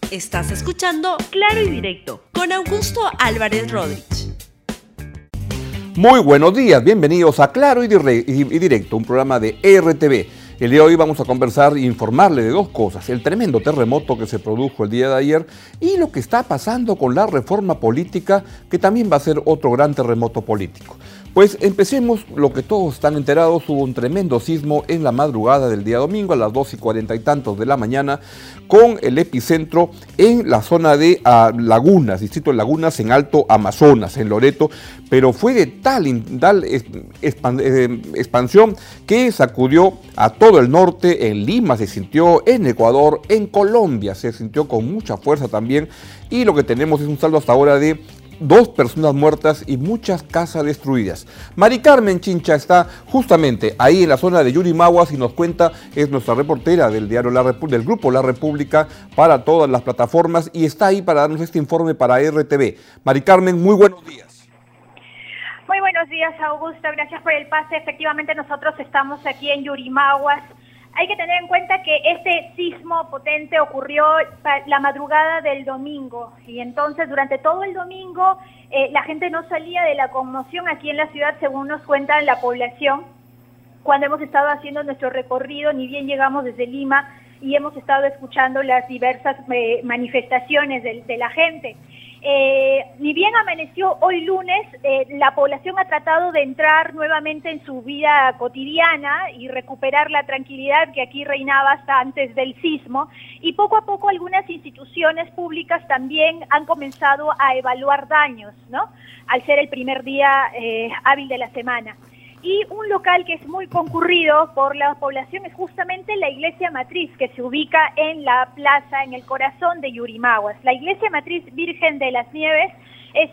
Estás escuchando Claro y Directo con Augusto Álvarez Rodríguez. Muy buenos días, bienvenidos a Claro y Directo, un programa de RTV. El día de hoy vamos a conversar e informarle de dos cosas: el tremendo terremoto que se produjo el día de ayer y lo que está pasando con la reforma política, que también va a ser otro gran terremoto político. Pues empecemos, lo que todos están enterados: hubo un tremendo sismo en la madrugada del día domingo a las 2:40 y tantos de la mañana, con el epicentro en la zona de Lagunas, distrito de Lagunas, en Alto Amazonas, en Loreto, pero fue de tal expansión que sacudió a todo el norte. En Lima se sintió, en Ecuador, en Colombia se sintió con mucha fuerza también, y lo que tenemos es un saldo hasta ahora de 2 personas muertas y muchas casas destruidas. Mari Carmen Chincha está justamente ahí en la zona de Yurimaguas y nos cuenta, es nuestra reportera del diario del grupo La República para todas las plataformas, y está ahí para darnos este informe para RTV. Mari Carmen, muy buenos días. Muy buenos días, Augusto, gracias por el pase. Efectivamente, nosotros estamos aquí en Yurimaguas. Hay que tener en cuenta que este sismo potente ocurrió la madrugada del domingo, y entonces durante todo el domingo la gente no salía de la conmoción aquí en la ciudad, según nos cuenta la población, cuando hemos estado haciendo nuestro recorrido. Ni bien llegamos desde Lima y hemos estado escuchando las diversas manifestaciones de la gente. Ni bien amaneció hoy lunes, la población ha tratado de entrar nuevamente en su vida cotidiana y recuperar la tranquilidad que aquí reinaba hasta antes del sismo, y poco a poco algunas instituciones públicas también han comenzado a evaluar daños, ¿no? Al ser el primer día hábil de la semana. Y un local que es muy concurrido por la población es justamente la Iglesia Matriz, que se ubica en la plaza, en el corazón de Yurimaguas. La Iglesia Matriz Virgen de las Nieves es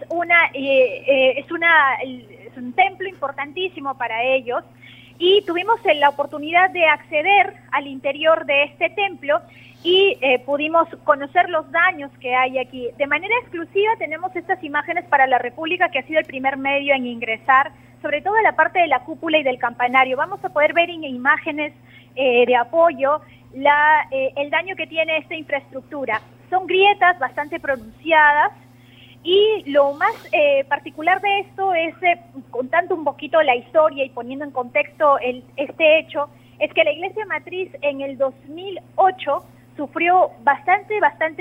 un templo importantísimo para ellos, y tuvimos la oportunidad de acceder al interior de este templo y pudimos conocer los daños que hay aquí. De manera exclusiva tenemos estas imágenes para La República, que ha sido el primer medio en ingresar, sobre todo la parte de la cúpula y del campanario. Vamos a poder ver en imágenes de apoyo el daño que tiene esta infraestructura. Son grietas bastante pronunciadas, y lo más particular de esto es, contando un poquito la historia y poniendo en contexto este hecho, es que la Iglesia Matriz en el 2008 sufrió bastante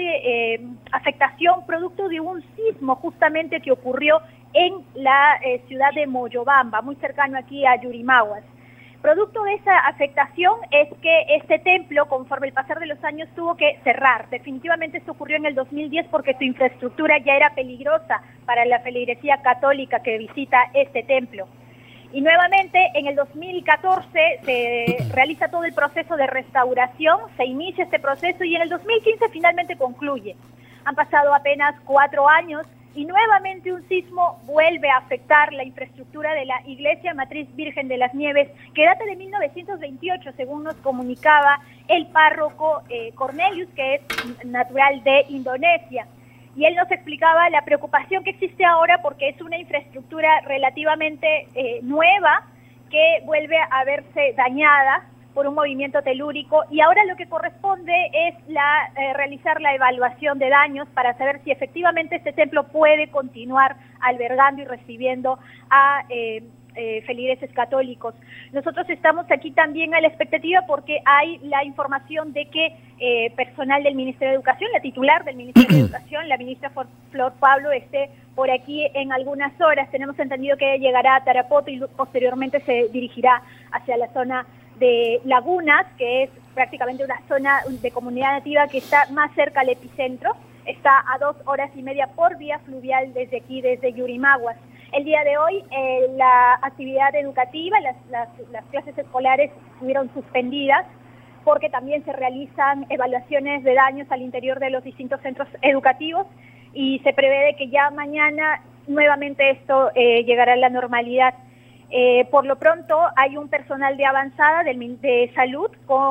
afectación producto de un sismo justamente que ocurrió en la ciudad de Moyobamba, muy cercano aquí a Yurimaguas. Producto de esa afectación es que este templo, conforme el pasar de los años, tuvo que cerrar. Definitivamente esto ocurrió en el 2010 porque su infraestructura ya era peligrosa para la feligresía católica que visita este templo. Y nuevamente en el 2014 se realiza todo el proceso de restauración, se inicia este proceso, y en el 2015 finalmente concluye. Han pasado apenas 4 años y nuevamente un sismo vuelve a afectar la infraestructura de la Iglesia Matriz Virgen de las Nieves, que data de 1928, según nos comunicaba el párroco Cornelius, que es natural de Indonesia. Y él nos explicaba la preocupación que existe ahora porque es una infraestructura relativamente nueva que vuelve a verse dañada por un movimiento telúrico, y ahora lo que corresponde es realizar la evaluación de daños para saber si efectivamente este templo puede continuar albergando y recibiendo a feligreses católicos. Nosotros estamos aquí también a la expectativa porque hay la información de que personal del Ministerio de Educación, la titular del Ministerio de Educación, la ministra Flor Pablo, esté por aquí en algunas horas. Tenemos entendido que llegará a Tarapoto y posteriormente se dirigirá hacia la zona de Lagunas, que es prácticamente una zona de comunidad nativa que está más cerca al epicentro. Está a 2 horas y media por vía fluvial desde aquí, desde Yurimaguas. El día de hoy la actividad educativa, las clases escolares estuvieron suspendidas porque también se realizan evaluaciones de daños al interior de los distintos centros educativos, y se prevé que ya mañana nuevamente esto llegará a la normalidad. Por lo pronto hay un personal de avanzada de salud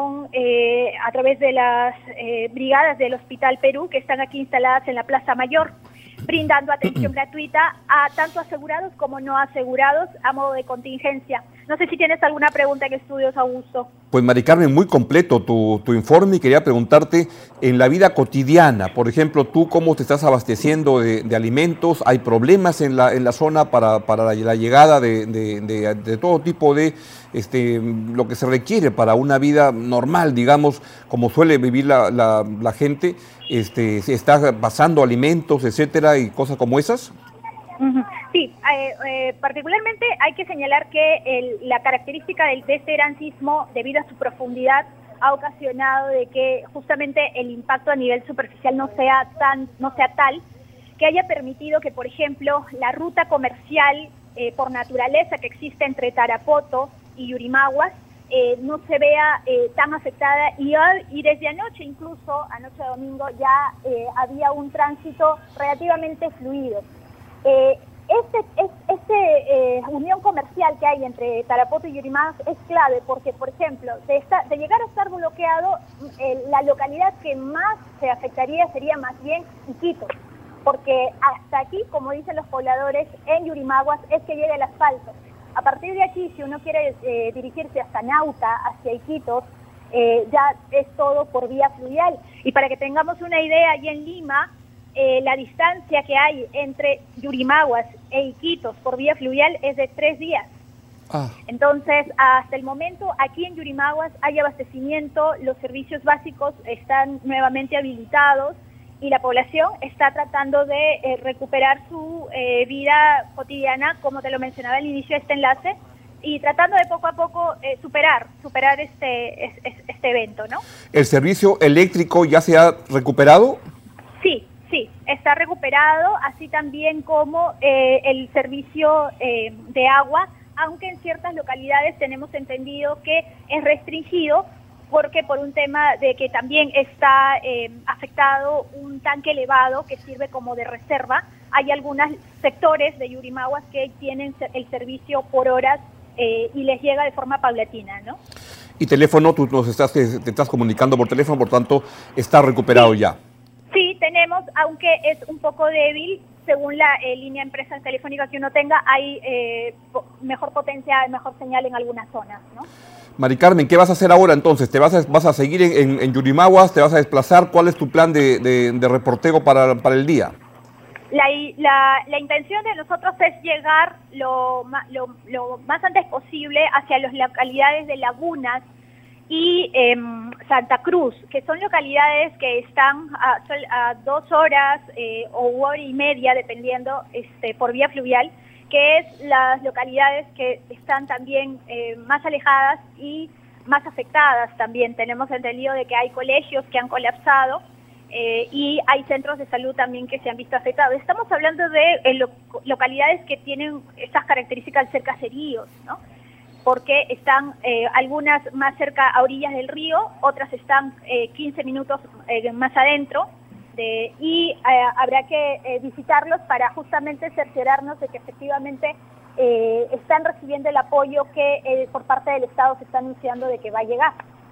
a través de las brigadas del Hospital Perú, que están aquí instaladas en la Plaza Mayor, brindando atención gratuita a tanto asegurados como no asegurados a modo de contingencia. No sé si tienes alguna pregunta en estudios, Augusto. Pues Mari Carmen, muy completo tu informe y quería preguntarte en la vida cotidiana, por ejemplo, tú cómo te estás abasteciendo de alimentos, hay problemas en la zona para la llegada de todo tipo de lo que se requiere para una vida normal, digamos, como suele vivir la gente, se está pasando alimentos, etcétera, y cosas como esas. Sí, particularmente hay que señalar que la característica de este gran sismo, debido a su profundidad, ha ocasionado de que justamente el impacto a nivel superficial no sea tal que haya permitido que, por ejemplo, la ruta comercial por naturaleza que existe entre Tarapoto y Yurimaguas no se vea tan afectada y desde anoche, incluso anoche domingo, ya había un tránsito relativamente fluido. Unión comercial que hay entre Tarapoto y Yurimaguas es clave porque, por ejemplo, de llegar a estar bloqueado, la localidad que más se afectaría sería más bien Iquitos, porque hasta aquí, como dicen los pobladores, en Yurimaguas es que llega el asfalto. A partir de aquí, si uno quiere dirigirse hasta Nauta, hacia Iquitos, ya es todo por vía fluvial. Y para que tengamos una idea, allí en Lima, la distancia que hay entre Yurimaguas e Iquitos por vía fluvial es de 3 días. Entonces, hasta el momento, aquí en Yurimaguas hay abastecimiento, los servicios básicos están nuevamente habilitados y la población está tratando de recuperar su vida cotidiana, como te lo mencionaba al inicio de este enlace, y tratando de poco a poco superar este evento, ¿no? ¿El servicio eléctrico ya se ha recuperado? Sí, está recuperado, así también como el servicio de agua, aunque en ciertas localidades tenemos entendido que es restringido, porque por un tema de que también está afectado un tanque elevado que sirve como de reserva. Hay algunos sectores de Yurimaguas que tienen el servicio por horas y les llega de forma paulatina, ¿no? Y teléfono, tú te estás comunicando por teléfono, por tanto, está recuperado ya. Sí, tenemos, aunque es un poco débil, según la línea empresa telefónica que uno tenga, hay mejor potencia, mejor señal en algunas zonas, ¿no? Mari Carmen, ¿qué vas a hacer ahora entonces? ¿Te vas a seguir en Yurimaguas? ¿Te vas a desplazar? ¿Cuál es tu plan de reporteo para el día? La intención de nosotros es llegar lo más antes posible hacia las localidades de Lagunas y Santa Cruz, que son localidades que están a 2 horas o 1 hora y media, dependiendo, por vía fluvial, que es las localidades que están también más alejadas y más afectadas también. Tenemos entendido de que hay colegios que han colapsado y hay centros de salud también que se han visto afectados. Estamos hablando de localidades que tienen estas características de ser caseríos, ¿no? Porque están algunas más cerca a orillas del río, otras están 15 minutos más adentro, y habrá que visitarlos para justamente cerciorarnos de que efectivamente están recibiendo el apoyo que por parte del Estado se está anunciando de que va a llegar.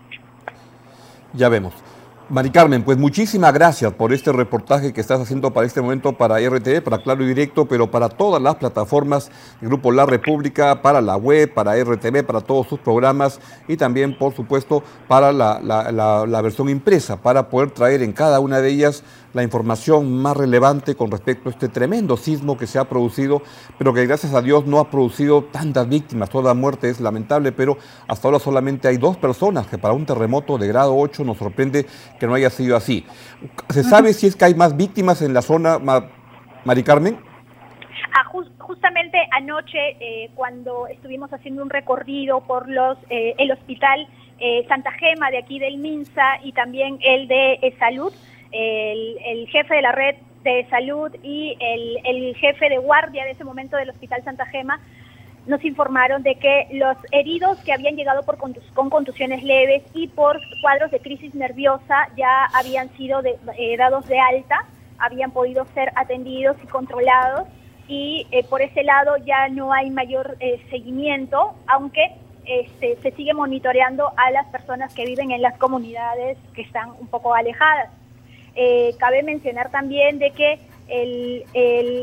Ya vemos. Mari Carmen, pues muchísimas gracias por este reportaje que estás haciendo para este momento para RTV, para Claro y Directo, pero para todas las plataformas del Grupo La República, para la web, para RTV, para todos sus programas y también, por supuesto, para la versión impresa, para poder traer en cada una de ellas la información más relevante con respecto a este tremendo sismo que se ha producido, pero que gracias a Dios no ha producido tantas víctimas. Toda muerte es lamentable, pero hasta ahora solamente hay 2 personas, que para un terremoto de grado 8 nos sorprende que no haya sido así. ¿Se sabe si es que hay más víctimas en la zona, Mari Carmen? Justamente anoche, cuando estuvimos haciendo un recorrido por el hospital Santa Gema de aquí del Minsa y también el de Salud, el jefe de la red de salud y el jefe de guardia de ese momento del Hospital Santa Gema nos informaron de que los heridos que habían llegado con contusiones leves y por cuadros de crisis nerviosa ya habían sido dados de alta, habían podido ser atendidos y controlados, y por ese lado ya no hay mayor seguimiento, aunque se sigue monitoreando a las personas que viven en las comunidades que están un poco alejadas. Cabe mencionar también de que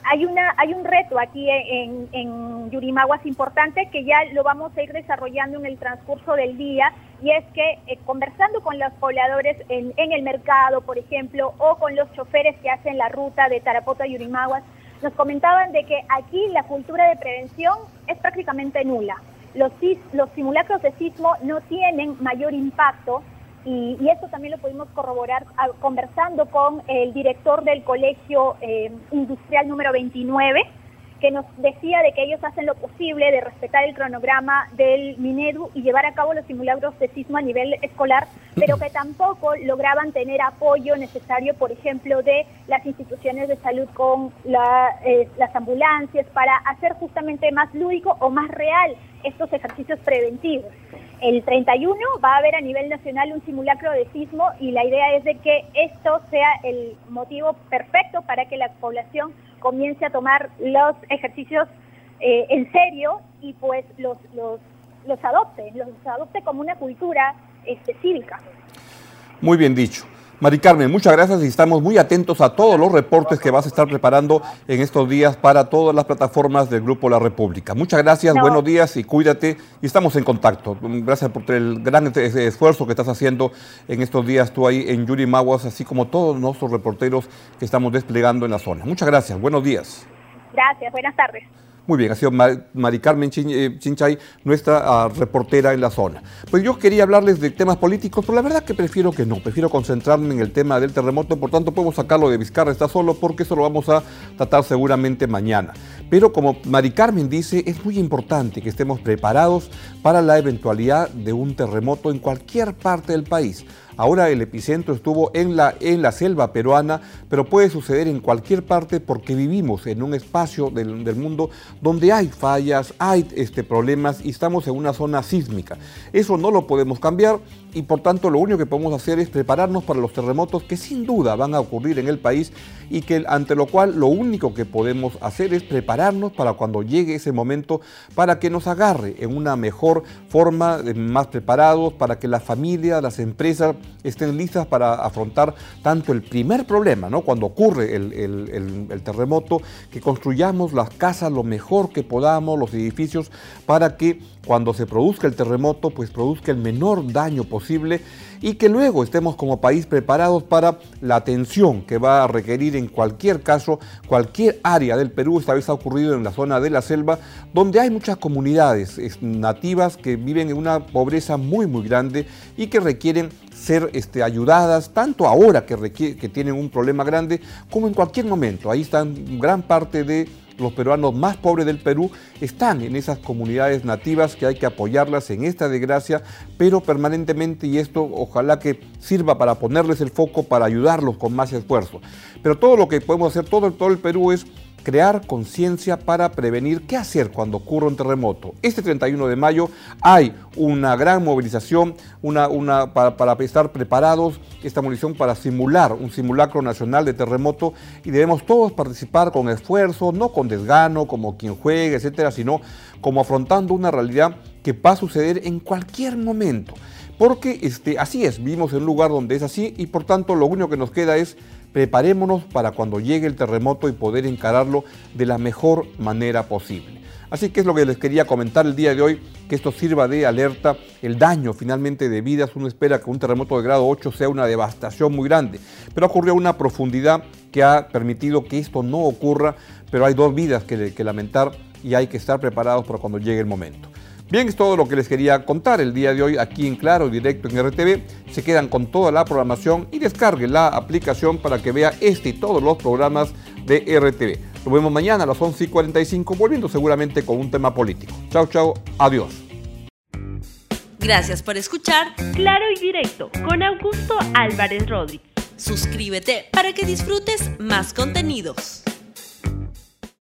hay un reto aquí en Yurimaguas importante que ya lo vamos a ir desarrollando en el transcurso del día, y es que conversando con los pobladores en el mercado, por ejemplo, o con los choferes que hacen la ruta de Tarapoto a Yurimaguas, nos comentaban de que aquí la cultura de prevención es prácticamente nula. Los simulacros de sismo no tienen mayor impacto, y esto también lo pudimos corroborar conversando con el director del Colegio Industrial número 29, que nos decía de que ellos hacen lo posible de respetar el cronograma del Minedu y llevar a cabo los simulacros de sismo a nivel escolar, pero que tampoco lograban tener apoyo necesario, por ejemplo, de las instituciones de salud con las ambulancias, para hacer justamente más lúdico o más real estos ejercicios preventivos. El 31 va a haber a nivel nacional un simulacro de sismo, y la idea es de que esto sea el motivo perfecto para que la población comience a tomar los ejercicios en serio, y pues los adopte como una cultura cívica. Muy bien dicho. Mari Carmen, muchas gracias, y estamos muy atentos a todos los reportes que vas a estar preparando en estos días para todas las plataformas del Grupo La República. Muchas gracias, buenos días y cuídate, y estamos en contacto. Gracias por el gran esfuerzo que estás haciendo en estos días tú ahí en Yurimaguas, así como todos nuestros reporteros que estamos desplegando en la zona. Muchas gracias, buenos días. Gracias, buenas tardes. Muy bien, ha sido Mari Carmen Chinchay, nuestra reportera en la zona. Pues yo quería hablarles de temas políticos, pero la verdad que prefiero concentrarme en el tema del terremoto, por tanto podemos sacarlo de Vizcarra está solo, porque eso lo vamos a tratar seguramente mañana. Pero como Mari Carmen dice, es muy importante que estemos preparados para la eventualidad de un terremoto en cualquier parte del país. Ahora el epicentro estuvo en la selva peruana, pero puede suceder en cualquier parte porque vivimos en un espacio del mundo donde hay fallas, hay problemas, y estamos en una zona sísmica. Eso no lo podemos cambiar, y por tanto lo único que podemos hacer es prepararnos para los terremotos que sin duda van a ocurrir en el país, y que ante lo cual lo único que podemos hacer es prepararnos para cuando llegue ese momento, para que nos agarre en una mejor forma, más preparados, para que las familias, las empresas estén listas para afrontar tanto el primer problema, ¿no? Cuando ocurre el terremoto, que construyamos las casas lo mejor que podamos, los edificios, para que cuando se produzca el terremoto, pues produzca el menor daño posible, y que luego estemos como país preparados para la atención que va a requerir en cualquier caso, cualquier área del Perú. Esta vez ha ocurrido en la zona de la selva, donde hay muchas comunidades nativas que viven en una pobreza muy grande y que requieren ser ayudadas, tanto ahora que tienen un problema grande, como en cualquier momento. Ahí están gran parte de los peruanos más pobres del Perú, están en esas comunidades nativas que hay que apoyarlas en esta desgracia, pero permanentemente, y esto ojalá que sirva para ponerles el foco, para ayudarlos con más esfuerzo. Pero todo lo que podemos hacer, todo el Perú, es crear conciencia para prevenir qué hacer cuando ocurra un terremoto. Este 31 de mayo hay una gran movilización para estar preparados, esta movilización para simular un simulacro nacional de terremoto, y debemos todos participar con esfuerzo, no con desgano, como quien juegue, etcétera, sino como afrontando una realidad que va a suceder en cualquier momento. Porque así es, vivimos en un lugar donde es así, y por tanto lo único que nos queda es preparémonos para cuando llegue el terremoto y poder encararlo de la mejor manera posible. Así que es lo que les quería comentar el día de hoy, que esto sirva de alerta. El daño finalmente de vidas, uno espera que un terremoto de grado 8 sea una devastación muy grande, pero ocurrió a una profundidad que ha permitido que esto no ocurra, pero hay 2 vidas que lamentar, y hay que estar preparados para cuando llegue el momento. Bien, es todo lo que les quería contar el día de hoy aquí en Claro Directo en RTV. Se quedan con toda la programación y descarguen la aplicación para que vea y todos los programas de RTV. Nos vemos mañana a las 11:45, volviendo seguramente con un tema político. Chao, chao, adiós. Gracias por escuchar Claro y Directo con Augusto Álvarez Rodríguez. Suscríbete para que disfrutes más contenidos.